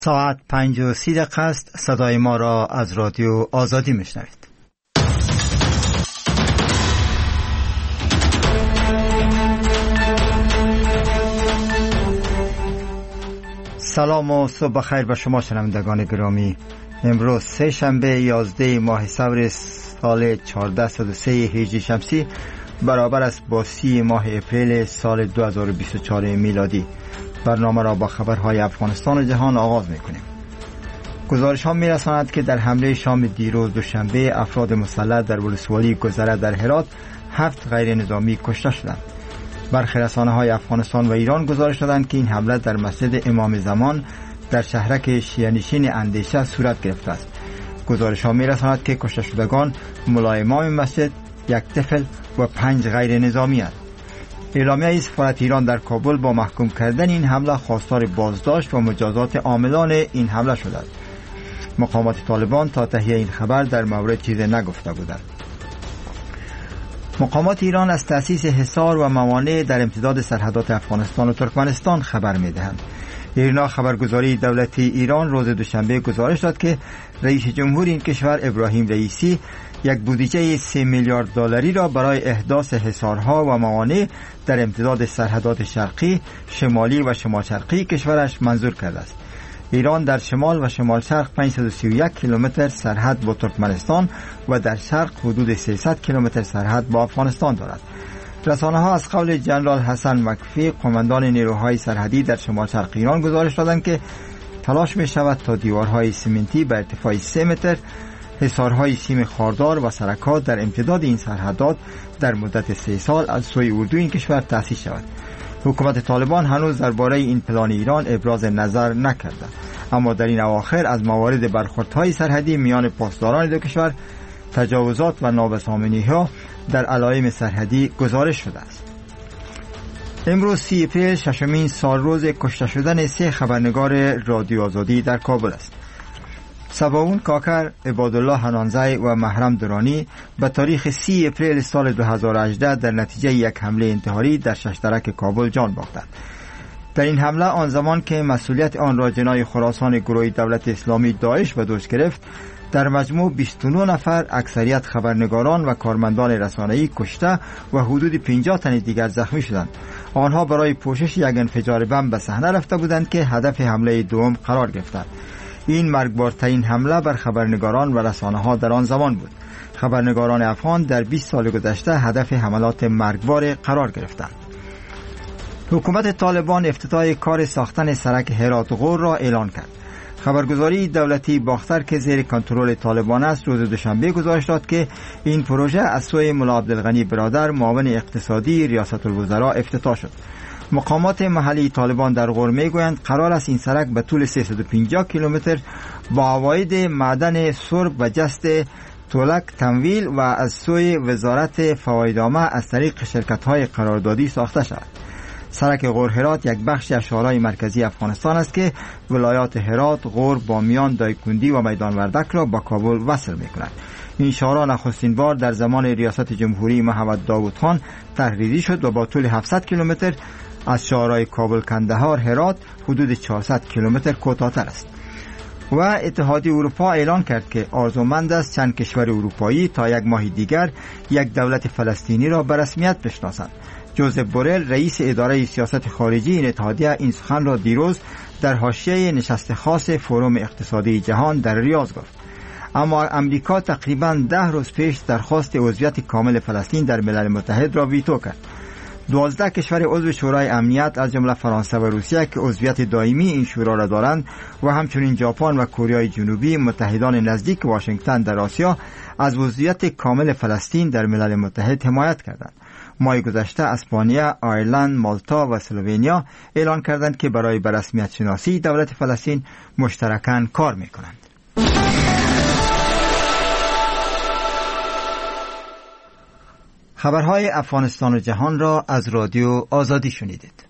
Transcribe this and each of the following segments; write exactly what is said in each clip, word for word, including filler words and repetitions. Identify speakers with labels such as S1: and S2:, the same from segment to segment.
S1: ساعت پنج و سی دقیقه است. صدای ما را از رادیو آزادی میشنوید. سلام و صبح بخیر به شما شنوندگان گرامی. امروز سه شنبه یازده ماه سور سال چهارده و سه هجری شمسی برابر است با سی ماه اپریل سال دو هزار و بیست و چهار میلادی. برنامه را با خبرهای افغانستان و جهان آغاز میکنیم. گزارش ها میرساند که در حمله شام دیروز دوشنبه افراد مسلح در ولسوالی گذره در هرات هفت غیر نظامی کشته شدند. برخی رسانه های افغانستان و ایران گزارش دادند که این حمله در مسجد امام زمان در شهرک شیعه‌نشین اندیشه صورت گرفته است. گزارش ها میرساند که کشته شدگان ملای امام مسجد، یک طفل و پنج غیر نظامی است. اعلامیه سفارت ایران در کابل با محکوم کردن این حمله خواستار بازداشت و مجازات عاملان این حمله شده است. مقامات طالبان تا تهیه این خبر در مورد چیزی نگفته بودند. مقامات ایران از تأسیس حصار و موانع در امتداد سرحدات افغانستان و ترکمنستان خبر می‌دهند. ایرنا خبرگزاری دولتی ایران روز دوشنبه گزارش داد که رئیس جمهور این کشور ابراهیم رئیسی یک بودجه سه میلیارد دلاری را برای احداث حصارها و موانع در امتداد سرحدات شرقی، شمالی و شمال شرقی کشورش منظور کرده است. ایران در شمال و شمال شرق پانصد و سی و یک کیلومتر سرحد با ترکمنستان و در شرق حدود سیصد کیلومتر سرحد با افغانستان دارد. رسانه ها از قول جنرال حسن مکفی، قماندان نیروهای سرحدی در شمال شرق ایران گزارش دادند که تلاش می شود تا دیوارهای سیمنتی به ارتفاع سه متر، حصارهای سیم خاردار و سرکات در امتداد این سرحدات در مدت سه سال از سوی اردو این کشور تأسیس شود. حکومت طالبان هنوز درباره این پلان ایران ابراز نظر نکرده، اما در این اواخر از موارد برخوردهای سرحدی میان پاسداران دو کشور، تجاوزات و نابسامانی‌ها در علائم سرحدی گزارش شده است. امروز سی اپریل ششمین سال روز کشته شدن سه خبرنگار رادیو آزادی در کابل است. سباون کاکر، عبادالله حنانزی و محرم درانی به تاریخ سی اپریل سال دو هزار و هجده در نتیجه یک حمله انتحاری در ششترک کابل جان باختند. در این حمله آن زمان که مسئولیت آن را جنای خراسان گروه دولت اسلامی داعش به دوش گرفت، در مجموع بیست و نه نفر اکثریت خبرنگاران و کارمندان رسانه‌ای کشته و حدود پنجاه تن دیگر زخمی شدند. آنها برای پوشش یک انفجار بم به صحنه رفته بودند که هدف حمله دوم قرار گرفتند. این مرگبارترین حمله بر خبرنگاران و رسانه‌ها در آن زمان بود. خبرنگاران افغان در بیست سال گذشته هدف حملات مرگبار قرار گرفتند. حکومت طالبان افتتاح کار ساختن سرک هرات غور را اعلان کرد. خبرگزاری دولتی باختر که زیر کنترل طالبان است روز دوشنبه گزارش داد که این پروژه از سوی ملا عبدالغنی برادر معاون اقتصادی ریاست الوزراء افتتاح شد. مقامات محلی طالبان در غور میگویند قرار است این سرک به طول سیصد و پنجاه کیلومتر با عواید معدن سرب و جست تولک تمویل و از سوی وزارت فوایدنامه از طریق شرکت‌های قراردادی ساخته شود. سرک غور هرات یک بخش از شهرهای مرکزی افغانستان است که ولایات هرات، غور، بامیان، دایکندی و میدان وردک را با کابل وصل می‌کند. این شهرها نخستین بار در زمان ریاست جمهوری محمد داود خان تحریری شد و با طول هفتصد کیلومتر از شهرهای کابل، کندهار، هرات حدود چهارصد کیلومتر کوتاه‌تر است. و اتحادیه اروپا اعلان کرد که آرزومند است چند کشور اروپایی تا یک ماه دیگر یک دولت فلسطینی را به رسمیت بشناسند. جوزف بورل، رئیس اداره سیاست خارجی این اتحادیه، این سخن را دیروز در حاشیه نشست خاص فروم اقتصادی جهان در ریاض گفت. اما امریکا تقریباً ده روز پیش درخواست عضویت کامل فلسطین در ملل متحد را ویتو کرد. دوازده کشور عضو شورای امنیت از جمله فرانسه و روسیه که عضویت دائمی این شورا را دارند و همچنین ژاپن و کره جنوبی، متحدان نزدیک واشنگتن در آسیا، از عضویت کامل فلسطین در ملل متحد حمایت کردند. ماه گذشته اسپانیا، آیرلند، مالتا و اسلوونیا اعلان کردند که برای به رسمیت شناسی دولت فلسطین مشترکاً کار می‌کنند. خبرهای افغانستان و جهان را از رادیو آزادی شنیدید.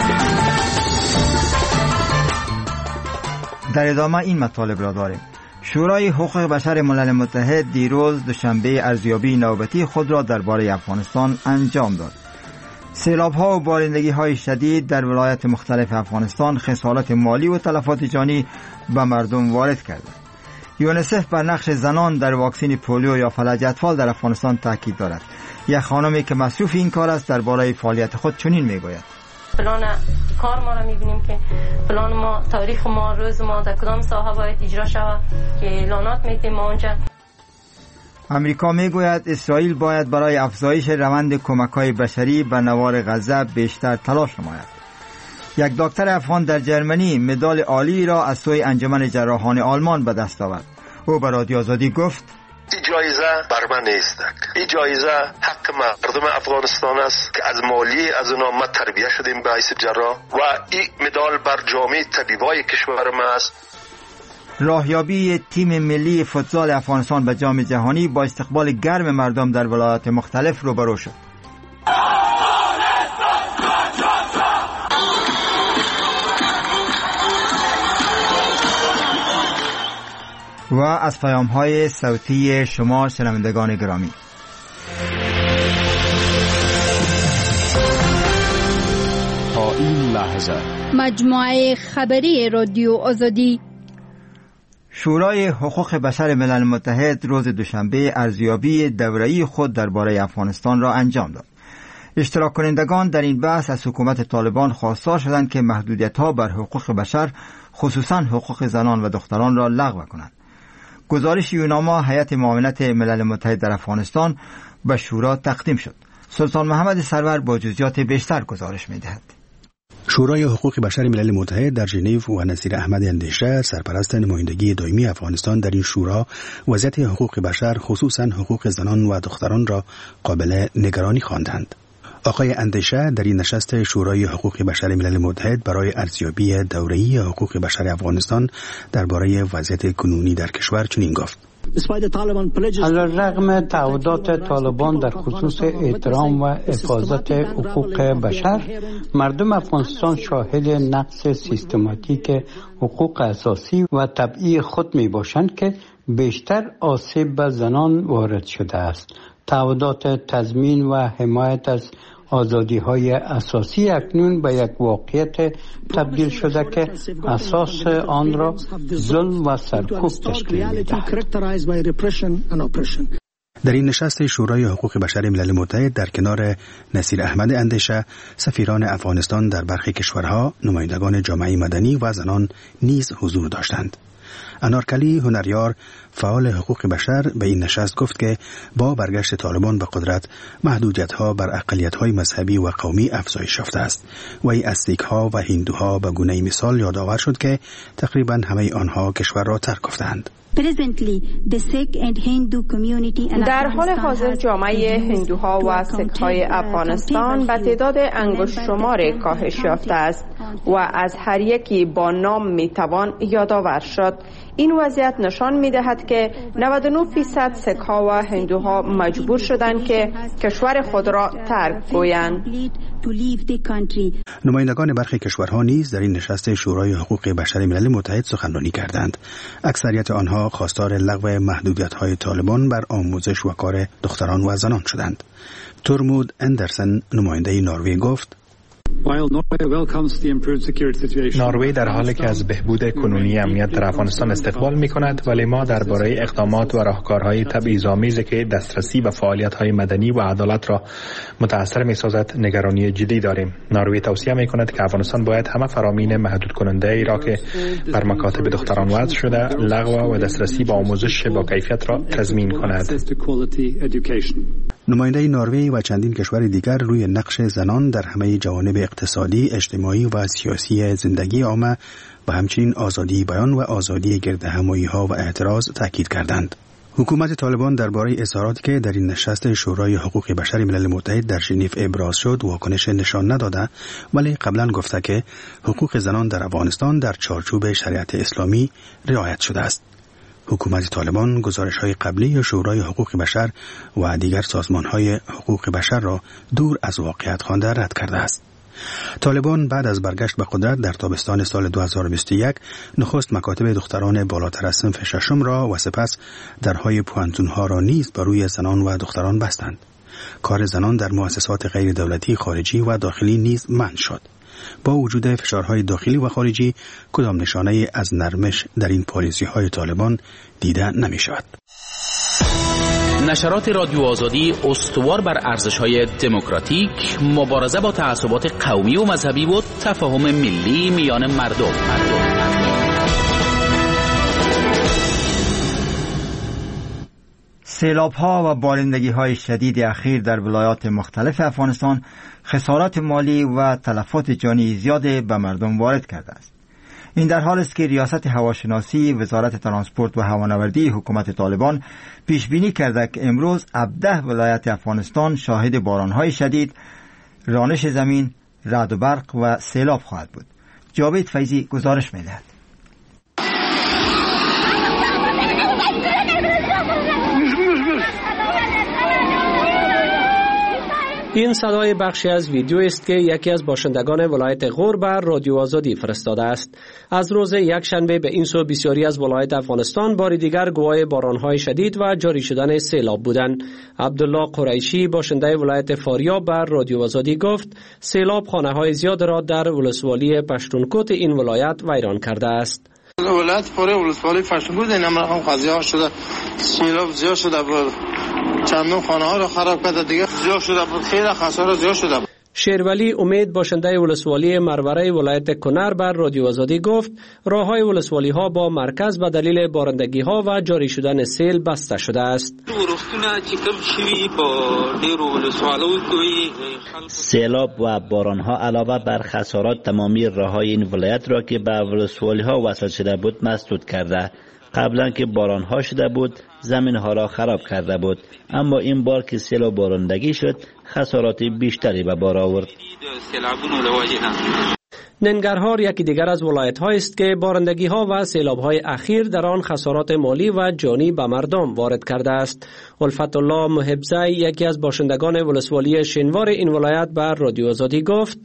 S1: در ادامه این مطالب را داریم. شورای حقوق بشر ملل متحد دیروز دوشنبه ارزیابی نوبتی خود را درباره افغانستان انجام داد. سیلاب‌ها و بارندگی‌های شدید در ولایات مختلف افغانستان خسارات مالی و تلفات جانی به مردم وارد کرده. یونیسف بر نقش زنان در واکسن پولیو یا فلج اطفال در افغانستان تاکید دارد. یک خانمی که مصروف این کار است درباره فعالیت خود چنین میگوید:
S2: پلان کار ما را می‌بینیم که پلان ما، تاریخ ما، روز ما در کدام ساحه باید اجرا شود که اعلانات می‌کنیم اونجا.
S1: امریکا میگوید اسرائیل باید برای افزایش روند کمک‌های بشری به نوار غزه بیشتر تلاش نماید. یک دکتر افغان در جرمنی مدال عالی را از سوی انجمن جراحان آلمان به دست آورد. او به رادیو آزادی گفت:
S3: این جایزه بر من نیست. این جایزه حق مردم افغانستان است که از مالی از اونا ما تربیت شدیم به حیث جراح و این مدال بر جامعه طبیبای کشور ما است.
S1: راهیابی تیم ملی فوتبال افغانستان به جام جهانی با استقبال گرم مردم در ولایات مختلف روبرو شد. و از پیام‌های صوتی شما شنوندگان گرامی،
S4: تا این لحظه
S5: مجموعه خبری رادیو آزادی.
S1: شورای حقوق بشر ملل متحد روز دوشنبه ارزیابی دوره‌ای خود درباره افغانستان را انجام داد. اشتراک کنندگان در این بحث از حکومت طالبان خواستار شدند که محدودیت‌ها بر حقوق بشر، خصوصاً حقوق زنان و دختران را لغو کنند. گزارش یوناما هیئت معاونت ملل متحد در افغانستان به شورا تقدیم شد. سلطان محمد سرور با جزئیات بیشتر گزارش می‌دهد.
S6: شورای حقوق بشر ملل متحد در ژنو و نصیر احمد اندیشه سرپرست نمایندگی دائمی افغانستان در این شورا وضعیت حقوق بشر خصوصاً حقوق زنان و دختران را قابل نگرانی خواندند. آقای اندیشه در این نشست شورای حقوق بشر ملل متحد برای ارزیابی دوره‌ای حقوق بشر افغانستان درباره وضعیت کنونی در کشور چنین گفت:
S7: علیرغم تعهدات طالبان در خصوص احترام و حفاظت حقوق بشر، مردم افغانستان شاهد نقض سیستماتیک حقوق اساسی و طبیعی خود می باشند که بیشتر آسیب به زنان وارد شده است. تعهدات تضمین و حمایت از آزادی‌های اساسی اکنون به یک واقعیت تبدیل شده که اساس آن را ظلم و سرکوب تشکیل می‌دهد.
S6: در این نشست شورای حقوق بشر ملل متحد در کنار نصیر احمد اندیشه سفیران افغانستان در برخی کشورها، نمایندگان جامعه مدنی و زنان نیز حضور داشتند. انارکلی هنریار فعال حقوق بشر به این نشست گفت که با برگشت طالبان به قدرت محدودیت‌ها بر اقلیت‌های مذهبی و قومی افزایش یافته است و ای از سیک‌ها و هندوها به گونه مثال یادآور شد که تقریباً همه آنها کشور را ترک گفتند.
S8: در حال حاضر جامعه هندوها و سیک‌های افغانستان به تعداد انگشت شمار کاهش یافته است و از هر یکی با نام میتوان یادآور شد. این وضعیت نشان می‌دهد که نود و نه درصد سیک‌ها و هندوها مجبور شدند که کشور خود را ترک گویند.
S6: نمایندگان برخی کشورها نیز در این نشست شورای حقوق بشر ملل متحد سخنرانی کردند. اکثریت آنها خواستار لغو محدودیت‌های طالبان بر آموزش و کار دختران و زنان شدند. تورمود اندرسن نماینده نروژ گفت:
S9: نروژ در حالی که از بهبود کنونی امنیت در افغانستان استقبال می کند، ولی ما درباره اقدامات و راهکارهای تبعیض‌آمیزی که دسترسی به فعالیت‌های مدنی و عدالت را متأثر می سازد نگرانی جدی داریم. نروژ توصیه می کند که افغانستان باید همه فرامین محدود کننده ای را که بر مکاتب دختران وضع شده لغو و دسترسی به آموزش با کیفیت را تضمین کند.
S6: نماینده نروژ و چندین کشور دیگر روی نقش زنان در همه جوانب اقتصادی، اجتماعی و سیاسی زندگی عامه و همچنین آزادی بیان و آزادی گردهمایی‌ها و اعتراض تاکید کردند. حکومت طالبان درباره اظهاراتی که در این نشست شورای حقوق بشر ملل متحد در ژنو ابراز شد واکنش نشان نداده، ولی قبلا گفته که حقوق زنان در افغانستان در چارچوب شریعت اسلامی رعایت شده است. حکومت طالبان گزارش‌های قبلی شورای حقوق بشر و دیگر سازمان‌های حقوق بشر را دور از واقعیت خوانده رد کرده است. طالبان بعد از برگشت به قدرت در تابستان سال دو هزار و بیست و یک نخست مکاتب دختران بالاتر از صنف ششم را و سپس درهای پوانتونها را نیز بر روی زنان و دختران بستند. کار زنان در مؤسسات غیر دولتی خارجی و داخلی نیز منع شد. با وجود فشارهای داخلی و خارجی کدام نشانه از نرمش در این پالیسی‌های طالبان دیده نمی شود.
S10: نشرات رادیو آزادی استوار بر ارزش‌های دموکراتیک، مبارزه با تعصبات قومی و مذهبی و تفاهم ملی میان مردم. مردم.
S1: سیلاب‌ها و بارندگی‌های شدید اخیر در ولایات مختلف افغانستان خسارات مالی و تلفات جانی زیاد به مردم وارد کرده است. این در حال است که ریاست هواشناسی وزارت ترانسپورت و هوانوردی حکومت طالبان پیش بینی کرده که امروز هفده ولایت افغانستان شاهد باران‌های شدید، رانش زمین، رعد و برق و سیلاب خواهد بود. جاوید فیضی گزارش می‌دهد.
S11: این صدای بخشی از ویدیو است که یکی از باشندگان ولایت غور بر رادیو آزادی فرستاده است. از روز یک شنبه به این سو بسیاری از ولایت افغانستان بار دیگر گواه بارانهای شدید و جاری شدن سیلاب بودند. عبدالله قریشی باشنده ولایت فاریاب بر رادیو آزادی گفت سیلاب خانه‌های زیاد را در ولسوالی پشتونکوت این ولایت ویران کرده است.
S12: ولایت فاریاب ولسوالی پشتونکوت این هم قضیه ها شده، سیلاب زیاد شده بود، چندم خانه ها رو خراب کرده، دیگه زیاد شده بود، خیلی خسارت زیاد شده بود.
S11: شیرولی امید باشنده ولسوالی مرورای ولایت کنر بر رادیو آزادی گفت راههای ولسوالی ها با مرکز به دلیل بارندگی ها و جاری شدن سیل بسته شده است.
S13: سیلاب و باران ها علاوه بر خسارات تمامی راههای این ولایت را که به ولسوالی ها وصل شده بود مسدود کرده. قبلا که باران ها شده بود زمین ها را خراب کرده بود، اما این بار که سیل و بارندگی شد خسارات بیشتری به بار آورد.
S11: ننگرهار یکی دیگر از ولایت‌هایی است که بارندگی‌ها و سیلاب‌های اخیر در آن خسارات مالی و جانی به مردم وارد کرده است. الفت الله محبزی یکی از باشندگان ولسوالی شینوار این ولایت بر رادیو آزادی گفت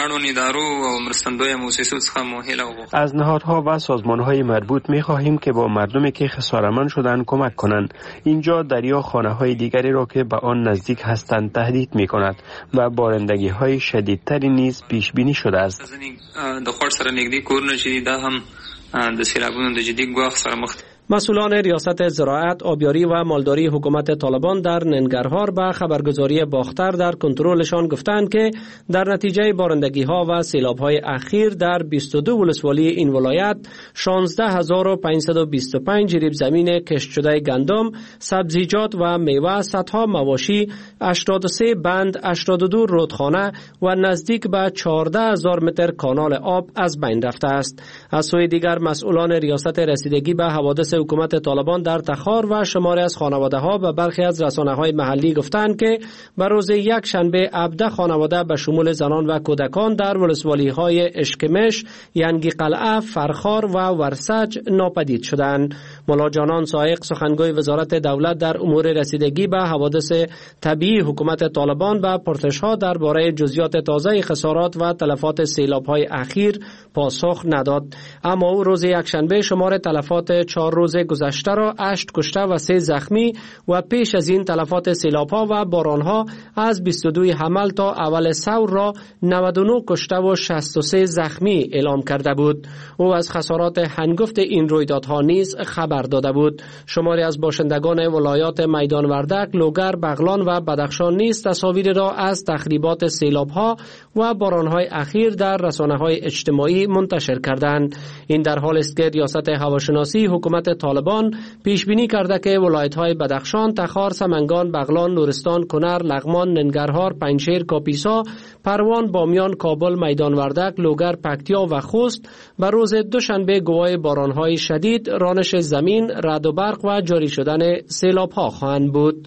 S14: از نهادها و سازمان‌های مربوط می‌خواهیم که با مردمی که خسارتمند شدند کمک کنند. اینجا دریا خانه‌های دیگری را که به آن نزدیک هستند تهدید می‌کند و بارندگی‌های شدیدتری نیز پیش بینی شده است.
S15: د خور سره نږدې کورونه چې دا هم د سیلابونو د جدي ګواښ سره مخ دي.
S11: مسئولان ریاست زراعت، آبیاری و مالداری حکومت طالبان در ننگرهار به خبرگزاری باختر در کنترلشان گفتند که در نتیجه بارندگی ها و سیلاب های اخیر در بیست و دو ولسوالی این ولایت شانزده هزار و پانصد و بیست و پنج ریب زمین کشت شده گندم، سبزیجات و میوه، صدها مواشی، هشتاد و سه بند، هشتاد و دو رودخانه و نزدیک به چهارده هزار متر کانال آب از بین رفته است. از سوی دیگر مسئولان ریاست رسیدگی به حوادث حکومت طالبان در تخار و شماری از خانواده‌ها به برخی از رسانه‌های محلی گفتند که بر روز یک شنبه هفده خانواده به شمول زنان و کودکان در ولسوالی‌های اشکمش، ینگی قلعه، فرخار و ورسج ناپدید شدند. مولا جانان سایق سخنگوی وزارت دولت در امور رسیدگی به حوادث طبیعی حکومت طالبان به پرسش‌ها درباره جزئیات تازه خسارات و تلفات سیلاب‌های اخیر پاسخ نداد، اما او روز یک شنبه شمار تلفات چهار روز گذشته را هشت کشته و سه زخمی و پیش از این تلفات سیلاب‌ها و باران‌ها از بیست و دو حمل تا اول ثور را نود و نه کشته و شصت و سه زخمی اعلام کرده بود. او از خسارات هنگفت این رویدادها نیز خبر داده بود. شماری از باشندگان ولایات میدان وردک، لوگر، بغلان و بدخشان نیز تصاویر را از تخریبات سیلاب‌ها و باران‌های اخیر در رسانه‌های اجتماعی منتشر کردند. این در حال است که ریاست هواشناسی حکومت طالبان پیش بینی کرده که ولایت‌های بدخشان، تخار، سمنگان، بغلان، نورستان، کنر، لغمان، ننگرهار، پنجشیر، کاپیسا، پروان، بامیان، کابل، میدان وردک، لوگر، پکتیا و خوست بر روز دوشنبه گواه باران‌های شدید، رانش زمین، رعد و برق و جاری شدن سیلاب‌ها خواهند بود.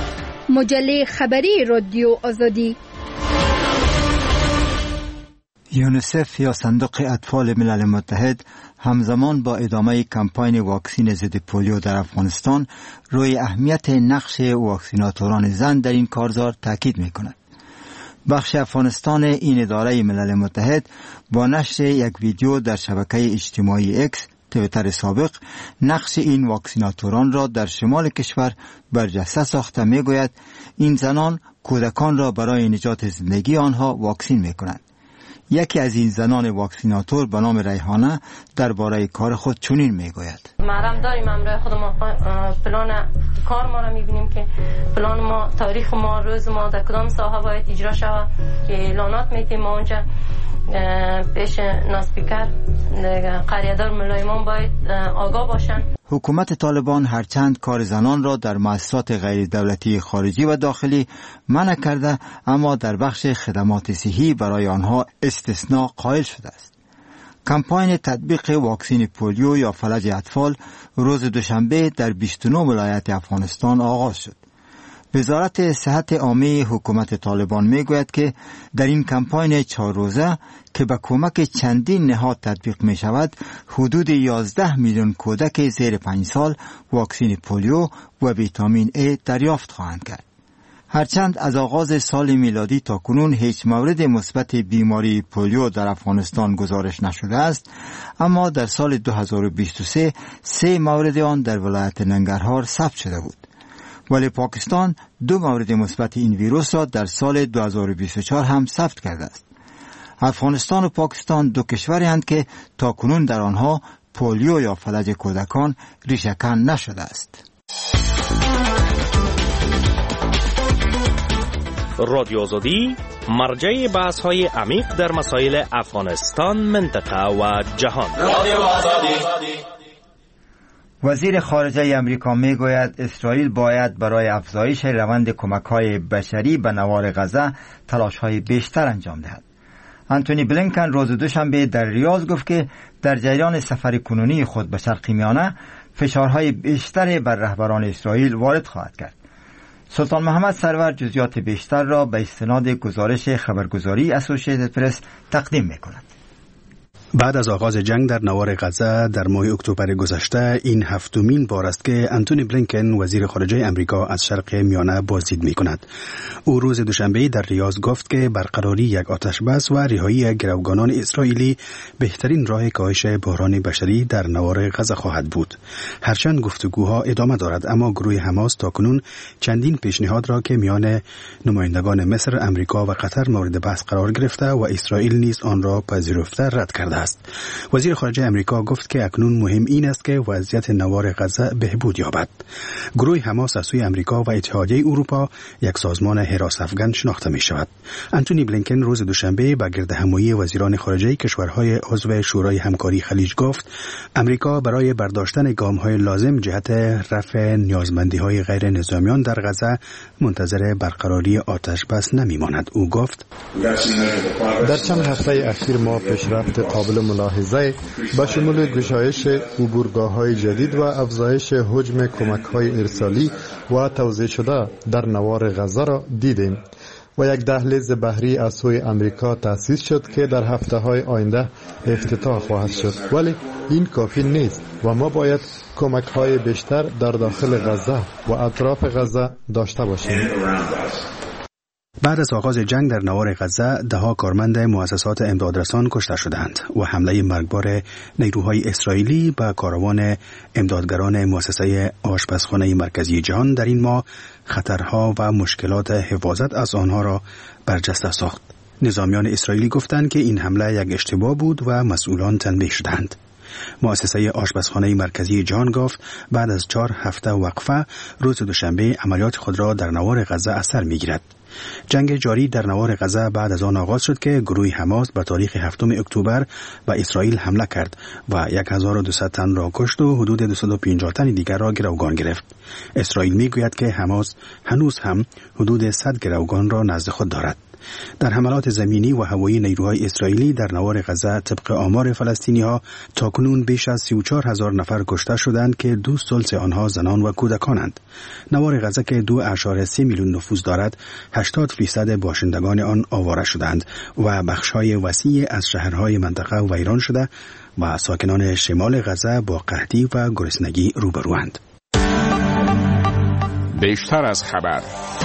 S5: مجله خبری رادیو آزادی.
S1: یونیسف یا صندوق اطفال ملل متحد همزمان با ادامه کمپاین واکسین ضد پولیو در افغانستان روی اهمیت نقش واکسیناتوران زن در این کارزار تاکید می‌کند. بخش افغانستان این اداره ملل متحد با نشر یک ویدیو در شبکه اجتماعی اکس تویتر سابق نقش این واکسیناتوران را در شمال کشور برجسته ساخته میگوید این زنان کودکان را برای نجات زندگی آنها واکسین میکنند. یکی از این زنان واکسیناتور به نام ریحانه درباره کار خود چنین میگوید:
S2: محرم داریم همراه خود ما پلان کار ما را میبینیم که پلان ما تاریخ ما روز ما در کدام ساحه باید اجرا شود که اعلانات میتیم ما اونجا پیش ناسپیکر قریه‌دار ملایمان باید آگاه باشن.
S1: حکومت طالبان هرچند کار زنان را در مؤسسات غیر دولتی خارجی و داخلی منع کرده اما در بخش خدمات صحی برای آنها استثناء قائل شده است. کمپاین تطبیق واکسین پولیو یا فلج اطفال روز دوشنبه در بیست و نه ولایت افغانستان آغاز شد. وزارت صحت عامه حکومت طالبان میگوید که در این کمپاین چهار روزه که به کمک چندین نهاد تطبیق می شود حدود یازده میلیون کودک زیر پنج سال واکسین پولیو و ویتامین ای دریافت خواهند کرد. هرچند از آغاز سال میلادی تا کنون هیچ مورد مثبت بیماری پولیو در افغانستان گزارش نشده است، اما در سال دو هزار و بیست و سه سه مورد آن در ولایت ننگرهار ثبت شده بود. ولی پاکستان دو مورد مثبت این ویروس را در سال دو هزار و بیست و چهار هم ثبت کرده است. افغانستان و پاکستان دو کشوری هستند که تاکنون در آنها پولیو یا فلج کودکان ریشه‌کن نشده است.
S16: رادیو آزادی مرجع بحث‌های عمیق در مسائل افغانستان، منطقه و جهان. رادیو آزادی.
S1: وزیر خارجه امریکا میگوید اسرائیل باید برای افزایش روند کمک‌های بشری به نوار غزه تلاش‌های بیشتر انجام دهد. آنتونی بلینکن روز دوشنبه در ریاض گفت که در جریان سفر کنونی خود به شرق میانه فشارهای بیشتر بر رهبران اسرائیل وارد خواهد کرد. سلطان محمد سرور جزئیات بیشتر را به استناد گزارش خبرگزاری اسوسییتد پرس تقدیم می‌کند.
S6: بعد از آغاز جنگ در نوار غزه در ماه اکتبر گذشته این هفتمین بار است که آنتونی بلینکن وزیر خارجه امریکا از شرق میانه بازدید می‌کند. او روز دوشنبه در ریاض گفت که برقراری یک آتشبس و رهایی گروگانان اسرائیلی بهترین راه کاهش بحران بشری در نوار غزه خواهد بود. هرچند گفتگوها ادامه دارد اما گروه حماس تاکنون چندین پیشنهاد را که میان نمایندگان مصر، امریکا و قطر مورد بحث قرار گرفته و اسرائیل نیز آن را پذیرفته رد کرده است. وزیر خارجه امریکا گفت که اکنون مهم این است که وضعیت نوار غزه بهبود یابد. گروه حماس از سوی امریکا و اتحادیه اروپا یک سازمان حراس افغان شناخته می شود. آنتونی بلینکن روز دوشنبه به گردهمایی وزیران خارجه کشورهای عضو شورای همکاری خلیج گفت امریکا برای برداشتن گام‌های لازم جهت رفع نیازمندی‌های غیر نظامیان در غزه منتظر برقراری آتشبس نمی‌ماند. او گفت
S17: در چند هفته اخیر ما پیشرفت قابل ملاحظه به شمول گشایش عبورگاه‌های جدید و افزایش حجم کمک‌های ارسالی و توزیع شده در نوار غزه را دیدیم و یک دهلیز بحری از سوی امریکا تأسیس شد که در هفته‌های آینده افتتاح خواهد شد، ولی این کافی نیست و ما باید کمک‌های بیشتر در داخل غزه و اطراف غزه داشته باشیم.
S6: بعد از آغاز جنگ در نوار غزه دهها کارمند مؤسسات امدادرسان کشته شدند و حمله مرگبار نیروهای اسرائیلی به کاروان امدادگران مؤسسه آشپزخانه مرکزی جهان در این ماه خطرها و مشکلات حفاظت از آنها را برجسته ساخت. نظامیان اسرائیلی گفتند که این حمله یک اشتباه بود و مسئولان تنبیه شدند. مؤسسه آشپزخانه مرکزی جهان گفت بعد از چهار هفته وقفه روز دوشنبه عملیات خود را در نوار غزه از سر می‌گیرد. جنگ جاری در نوار غزه بعد از آن آغاز شد که گروه حماس به تاریخ هفتم اکتبر به اسرائیل حمله کرد و هزار و دویست تن را کشت و حدود دویست و پنجاه تن دیگر را گروگان گرفت. اسرائیل میگوید که حماس هنوز هم حدود صد گروگان را نزد خود دارد. در حملات زمینی و هوایی نیروهای اسرائیلی در نوار غزه طبق آمار فلسطینی‌ها تاکنون بیش از سی و چهار هزار نفر کشته شدند که دو ثلث آنها زنان و کودکانند. نوار غزه که دو اعشار سه میلیون نفوذ دارد، هشتاد فیصد باشندگان آن آواره شدند و بخش‌های وسیع از شهرهای منطقه ویران شده و ساکنان شمال غزه با قحطی و گرسنگی روبروند.
S4: بیشتر از خبر.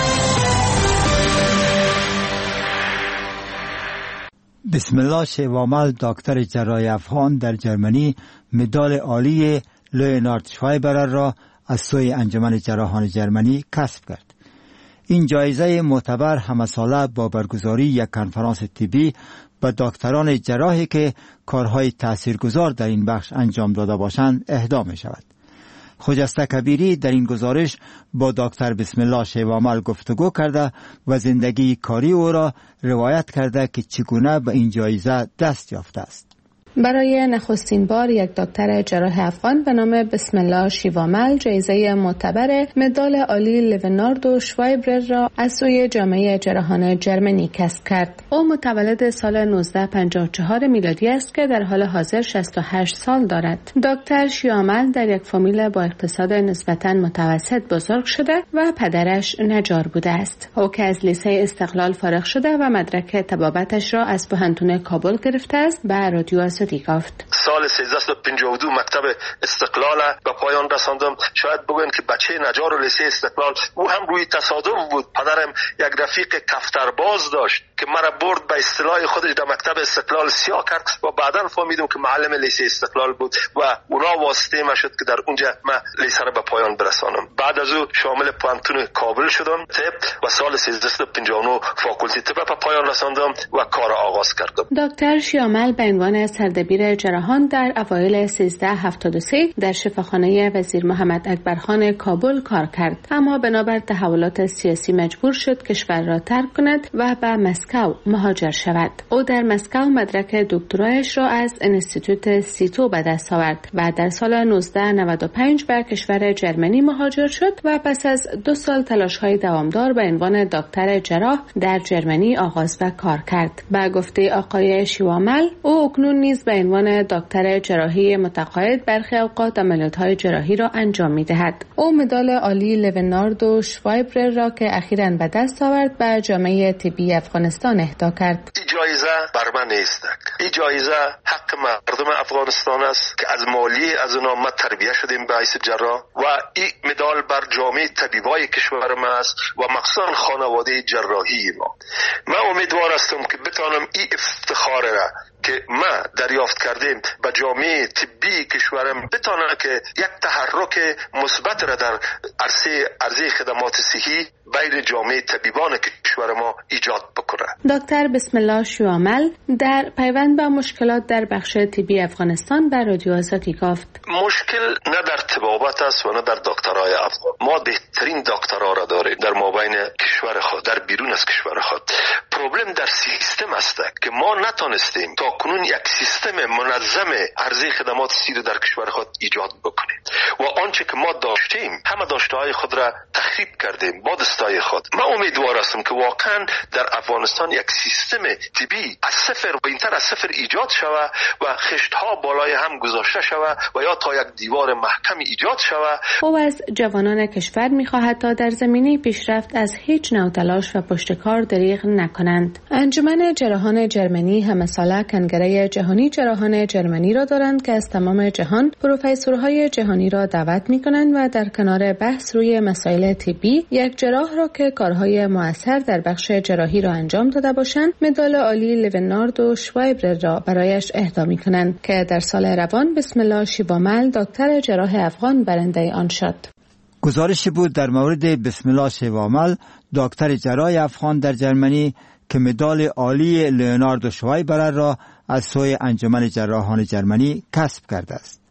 S1: بسم الله شیوامل دکتر جراح افغان در جرمنی مدال عالی لیونارد شوایبرر را از سوی انجمن جراحان جرمنی کسب کرد. این جایزه معتبر همساله با برگزاری یک کنفرانس طبی به دکتران جراحی که کارهای تاثیرگذار در این بخش انجام داده باشند اهدا می شود. خجسته کبیری در این گزارش با دکتر بسم الله شیوامل گفتگو کرده و زندگی کاری او را روایت کرده که چگونه به این جایزه دست یافته است.
S18: برای نخستین بار یک دکتر جراح افغان به نام بسم الله شیوامل جایزه معتبر مدال عالی لیونارد شوایبرر را از سوی جامعه جراحان جرمنی کسب کرد. او متولد سال نوزده پنجاه و چهار میلادی است که در حال حاضر شصت و هشت سال دارد. دکتر شیوامل در یک فامیل با اقتصاد نسبتاً متوسط بزرگ شده و پدرش نجار بوده است. او که از لیسه استقلال فارغ شده و مدرک طبابتش را از پوهنتون کابل گرفته است، به رادیو گفت.
S3: سال سیزده پنجاه و دو مکتب استقلال به پایان رساندم. شاید بگوین که بچه نجار و لیسه استقلال او هم روی تصادف بود. پدرم یک رفیق کفترباز داشت که مرا برد به اصطلاح خودش در مکتب استقلال سیاه کرد و بعداً فهمیدم که معلم لیسه استقلال بود و اونا واسطه ما شد که در اونجا من لیسه را به پایان برسانم. بعد از او شامل پوهنتون کابل شدم طب و سال سیزده پنجاه و نه فاکولته طب به پایان رساندم و کار آغاز کردم.
S18: دکتر شیوامل به عنوان سردبیر جراحان در اوایل سیزده هفتاد و سه در شفاخانه وزیر محمد اکبرخان کابل کار کرد، اما بنابر تحولات سیاسی مجبور شد کشور را ترک کند و به مسکو مهاجر شود. او در مسکو مدرک دکترایش را از انستیتوت سیتو به دست آورد و در سال نوزده نود و پنج به کشور جرمنی مهاجر شد و پس از دو سال تلاش‌های دوامدار به عنوان دکتر جراح در جرمنی آغاز به کار کرد. به گفته آقای شیوامل، او اکنون نیز به عنوان دکتر جراحی متقاعد برخی اوقات عملیات‌های جراحی را انجام می‌دهد. او مدال عالی لیونارد شوایبرر را که اخیراً به دست آورد به جامعه طبی افغانستان اهدا کرد.
S3: این جایزه بر من نیست. این جایزه حق مردم افغانستان است که از مالی از اونا ما تربیت شدیم به حیث جراح و این مدال بر جامعه طبیبای کشور ما است و مخصوصاً خانواده جراحی ما. من امیدوار هستم که بتوانم این افتخار را که ما دریافت کردیم به جامعه طبی کشورم بتونه که یک تحرک مثبت را در عرصه عرضه خدمات صحی بین جامعه طبیبان کشور ما ایجاد بکنه.
S18: دکتر بسم الله شیوامل در پیوند با مشکلات در بخش طبی افغانستان به رادیو آزادی گفت:
S3: مشکل نه در طبابت است و نه در دکترای افغان. ما بهترین دکترها را داریم در مابین کشور خود، در بیرون از کشور خود. پروبلم در سیستم است که ما نتونستیم تا کنون یک سیستم منظم عرضه خدمات صحی در کشور خود ایجاد بکنیم و آنچه که ما داشتیم همه داشته‌های خود را تخریب کردیم با دستای خود. من امیدوار هستم که واقعا در افغانستان یک سیستم طبی از صفر و اینتر از صفر ایجاد شود و خشت‌ها بالای هم گذاشته شود و یا تا یک دیوار محکم ایجاد شود.
S18: او از جوانان کشور می‌خواهد تا در زمینه پیشرفت از هیچ نوع تلاش و پشتکار دریغ نکنند. انجمن جراحان جرمنی همساله کنگره جهانی جراحان جرمنی را دارند که از تمام جهان پروفسورهای جهانی را دعوت می‌کنند و در کنار بحث روی مسائل طبی یک جراح را که کارهای مؤثر در بخش جراحی را انجام داده باشند مدال عالی لیونارد شوایبرر را برایش اهدا می‌کنند که در سال روان بسم الله شیوامل دکتر جراح افغان برنده آن شد.
S1: گزارشی بود در مورد بسم الله شیوامل دکتر جراح افغان در جرمنی که مدال عالی لیونارد شوایبرر را از سوی انجمن جراحان جرمنی کسب کرده است.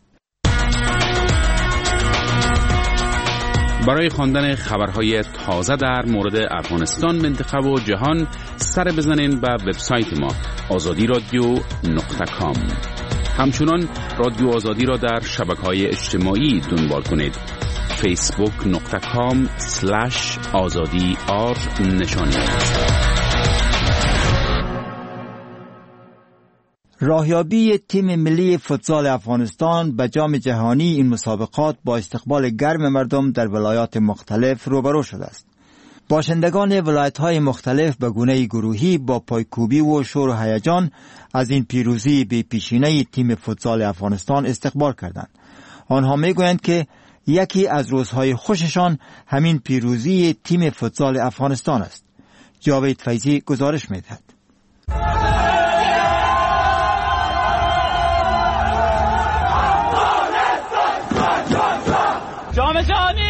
S10: برای خواندن خبرهای تازه در مورد افغانستان، منطقه و جهان سر بزنین به وبسایت ما آزادی رادیو نقطه کام. همچنان رادیو آزادی را در شبکه‌های اجتماعی دنبال کنید. فیسبوک نقطه کام سلش آزادی آر نشانی
S1: راهیابی تیم ملی فوتسال افغانستان به جام جهانی این مسابقات با استقبال گرم مردم در ولایات مختلف روبرو شده است. باشندگان ولایت‌های مختلف به گونه گروهی با پایکوبی و شور و هیجان از این پیروزی به پیشینه تیم فوتسال افغانستان استقبال کردند. آنها میگویند که یکی از روزهای خوششان همین پیروزی تیم فوتسال افغانستان است. جاوید فیضی گزارش می‌دهد.
S11: جام جهانی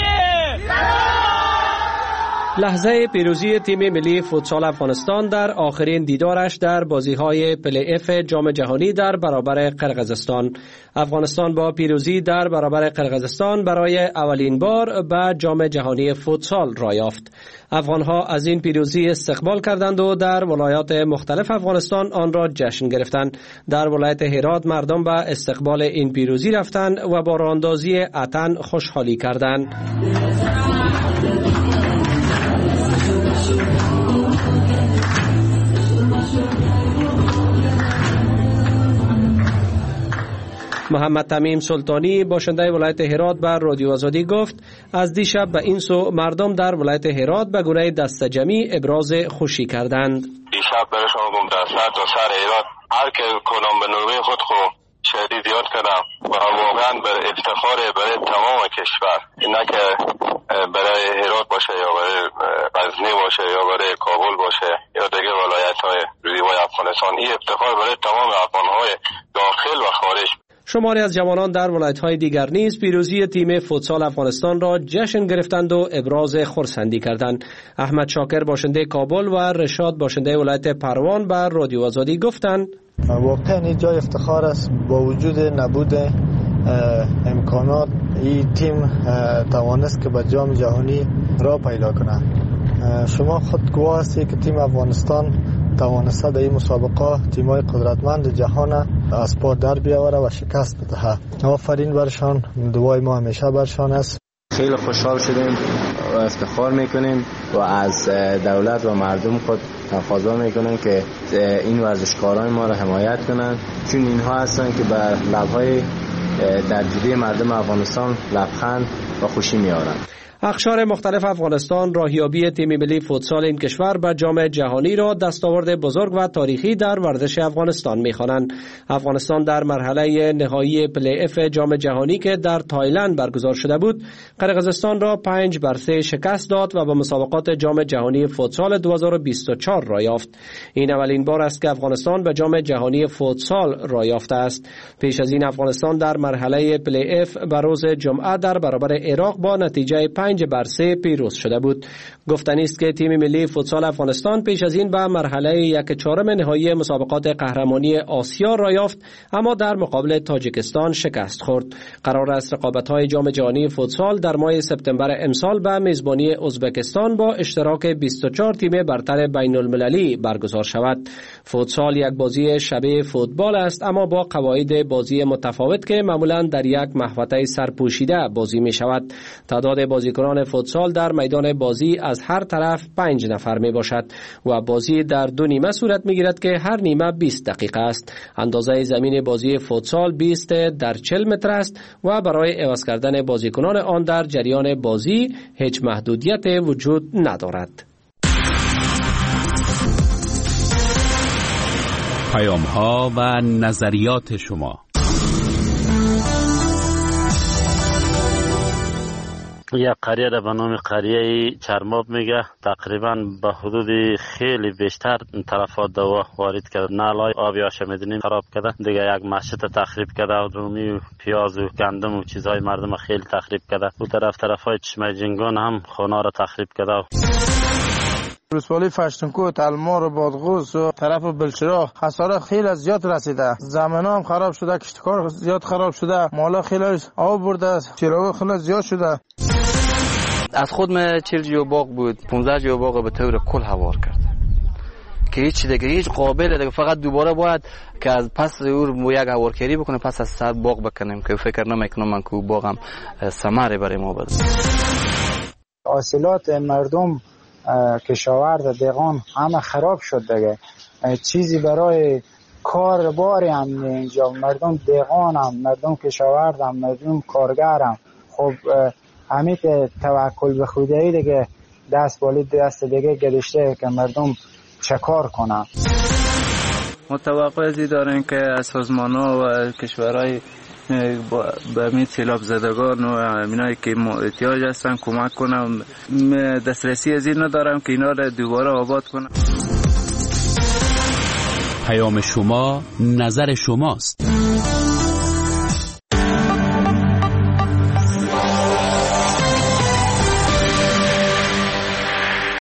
S11: لحظه پیروزی تیم ملی فوتسال افغانستان در آخرین دیدارش در بازی‌های پلی اف جام جهانی در برابر قرقیزستان. افغانستان با پیروزی در برابر قرقیزستان برای اولین بار به جام جهانی فوتسال راه یافت. افغان‌ها از این پیروزی استقبال کردند و در ولایات مختلف افغانستان آن را جشن گرفتند. در ولایت هرات مردم به استقبال این پیروزی رفتند و با راه‌اندازی عطن خوشحالی کردند. محمد تمیم سلطانی باشنده ولایت هرات بر رادیو آزادی گفت از دیشب به این سو مردم در ولایت هرات به گونه دست جمعی ابراز خوشی کردند.
S19: دیشب برای شما گم در سر تا سر هرات هر که کنم به نوبه خود خو شهری زیاد کردم و واقعا بر افتخار برای تمام کشور، نه که برای هرات باشه یا برای غزنی باشه یا برای کابل باشه یا دیگه ولایت های زیبای افغانستان. این افتخار برای تمام افغان‌های داخل و خارج.
S11: شماری از جوانان در ولایت‌های دیگر نیز پیروزی تیم فوتسال افغانستان را جشن گرفتند و ابراز خرسندی کردند. احمد شاکر باشنده کابل و رشاد باشنده ولایت پروان بر رادیو آزادی گفتند
S20: واقعا این جای افتخار است. با وجود نبود امکانات این تیم توانست که به جام جهانی را پیدا کنه. شما خود گواه هستید که تیم افغانستان توانسته در این مسابقه تیم‌های قدرتمند جهان از پا در بیاوره و شکست بده. آفرین برشان، دعای ما همیشه برشان است.
S21: خیلی خوشحال شدیم و افتخار میکنیم و از دولت و مردم خود تقاضا میکنیم که این ورزشکاران ما را حمایت کنند، چون اینها هستند که بر لب‌های درگیری مردم افغانستان لبخند و خوشی میارند.
S11: اقشار مختلف افغانستان راهیابی تیم ملی فوتسال این کشور به جام جهانی را دستاورد بزرگ و تاریخی در ورزش افغانستان می‌خوانند. افغانستان در مرحله نهایی پلی اف جام جهانی که در تایلند برگزار شده بود، قرقیزستان را پنج بر سه شکست داد و به مسابقات جام جهانی فوتسال دو هزار و بیست و چهار راه یافت. این اولین بار است که افغانستان به جام جهانی فوتسال راه یافته است. پیش از این افغانستان در مرحله پلی اف به روز جمعه در برابر عراق با نتیجه پنج بر سه پیروز شده بود. گفتنی است که تیم ملی فوتسال افغانستان پیش از این به مرحله یک چهارم نهایی مسابقات قهرمانی آسیا راه یافت، اما در مقابل تاجیکستان شکست خورد. قرار است رقابت‌های جام جهانی فوتسال در ماه سپتامبر امسال به میزبانی ازبکستان با اشتراک بیست و چهار تیم برتر بین المللی برگزار شود. فوتسال یک بازی شبیه فوتبال است، اما با قواعد بازی متفاوت که معمولاً در یک محوطه سرپوشیده بازی می شود. تعداد بازیکنان فوتسال در میدان بازی از هر طرف پنج نفر می باشد و بازی در دو نیمه صورت می گیرد که هر نیمه بیست دقیقه است. اندازه زمین بازی فوتسال بیست در چهل متر است و برای عوض کردن بازیکنان آن در جریان بازی هیچ محدودیت وجود ندارد.
S10: پیام ها و نظریات شما.
S22: یک قریه را به نام قریه چرماب میگه، تقریبا به حدود خیلی بیشتر تلفات دوا وارد کرد. نالای آبی آشه میدونیم خراب کرده، دیگه یک مسجد تخریب کرده و رومی و پیاز و گندم و چیزهای مردم خیلی تخریب کرده. او طرف طرف های چشمه جنگان هم خانه را تخریب کرده.
S23: ولسوالی فشتونکو، تلمار و بادغوز و طرف بلچراغ خسارات خیلی زیاد رسیده. زمین هم خراب شده، کشتکار زیاد خراب شده، مالا خیلی آب برده، چراغ خیلی زیاد شده.
S24: از خود من چهل جو باغ بود، پانزده جو باغ به طور کل هوار کرد که هیچ دیگه هیچ قابل دیگه، فقط دوباره باید که از پس او یک هوارکاری بکنه، پس از صد باغ بکنیم که فکر نمیکنم من که باغم ثمره برای ما بده.
S25: حاصلات مردم کشاورز دهقان همه خراب شد دیگه، چیزی برای
S7: کار باری هم اینجا، مردم دیغان هم، مردم کشاورد هم، مردم کارگر هم. خب همین که توکل به خدایی دیگه دست بالی دست دیگه گذاشته که مردم چه کار کنن.
S23: متوقع ازی داریم که از سازمان ها و کشورهای به همین سیلاب زدگان و همینایی که احتیاج هستن کمک کنم. دسترسی از این ندارم که اینا رو دوباره آباد کنم.
S10: پیام شما نظر شماست.